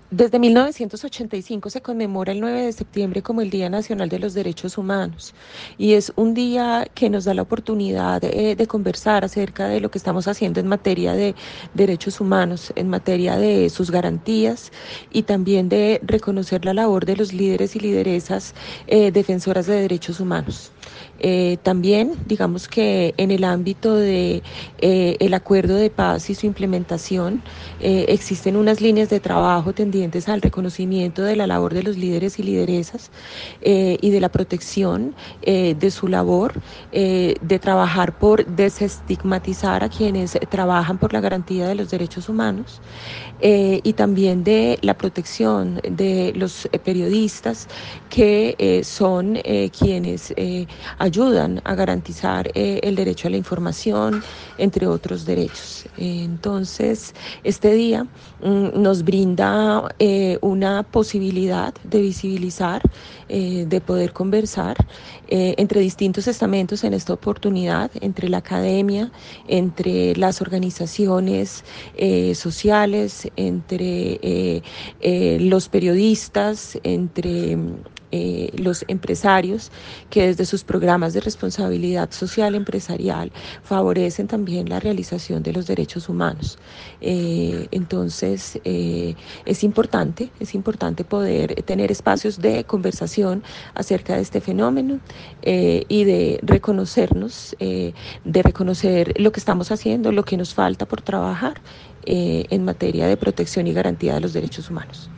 Desde 1985 se conmemora el 9 de septiembre como el Día Nacional de los Derechos Humanos y es un día que nos da la oportunidad de conversar acerca de lo que estamos haciendo en materia de derechos humanos, en materia de sus garantías y también de reconocer la labor de los líderes y lideresas defensoras de derechos humanos. También, digamos que en el ámbito de el acuerdo de paz y su implementación, existen unas líneas de trabajo tendientes al reconocimiento de la labor de los líderes y lideresas y de la protección de su labor, de trabajar por desestigmatizar a quienes trabajan por la garantía de los derechos humanos y también de la protección de los periodistas que son quienes ayudan a garantizar el derecho a la información, entre otros derechos. Entonces, este día nos brinda una posibilidad de visibilizar, de poder conversar entre distintos estamentos en esta oportunidad, entre la academia, entre las organizaciones sociales, entre los periodistas, entre los empresarios que desde sus programas de responsabilidad social empresarial favorecen también la realización de los derechos humanos. Entonces, es importante poder tener espacios de conversación acerca de este fenómeno y de reconocernos, de reconocer lo que estamos haciendo, lo que nos falta por trabajar en materia de protección y garantía de los derechos humanos.